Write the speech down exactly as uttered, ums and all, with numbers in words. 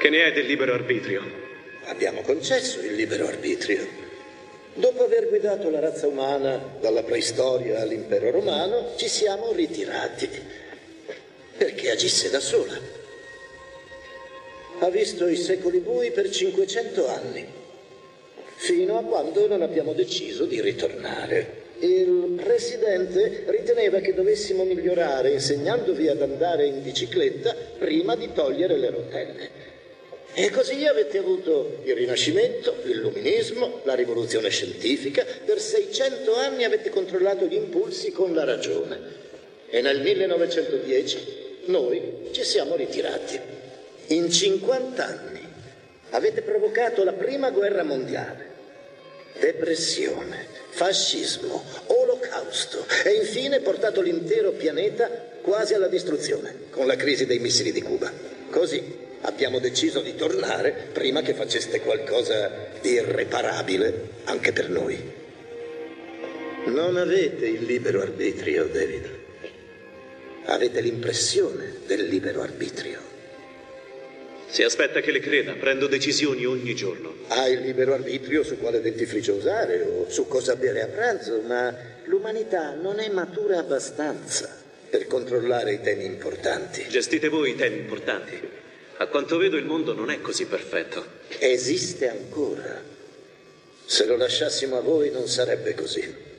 Che ne è del libero arbitrio? Abbiamo concesso il libero arbitrio. Dopo aver guidato la razza umana dalla preistoria all'impero romano, ci siamo ritirati perché agisse da sola. Ha visto i secoli bui per cinquecento anni, fino a quando non abbiamo deciso di ritornare. Il presidente riteneva che dovessimo migliorare insegnandovi ad andare in bicicletta prima di togliere le rotelle. E così avete avuto il Rinascimento, l'Illuminismo, la rivoluzione scientifica. Per seicento anni avete controllato gli impulsi con la ragione. E nel millenovecentodieci noi ci siamo ritirati. In cinquanta anni avete provocato la prima guerra mondiale, depressione, fascismo, olocausto e infine portato l'intero pianeta quasi alla distruzione con la crisi dei missili di Cuba. Così abbiamo deciso di tornare prima che faceste qualcosa di irreparabile anche per noi. Non avete il libero arbitrio, David. Avete l'impressione del libero arbitrio. Si aspetta che le creda, prendo decisioni ogni giorno. Ha il libero arbitrio su quale dentifricio usare o su cosa bere a pranzo, ma l'umanità non è matura abbastanza per controllare i temi importanti. Gestite voi i temi importanti. A quanto vedo il mondo non è così perfetto. Esiste ancora. Se lo lasciassimo a voi non sarebbe così.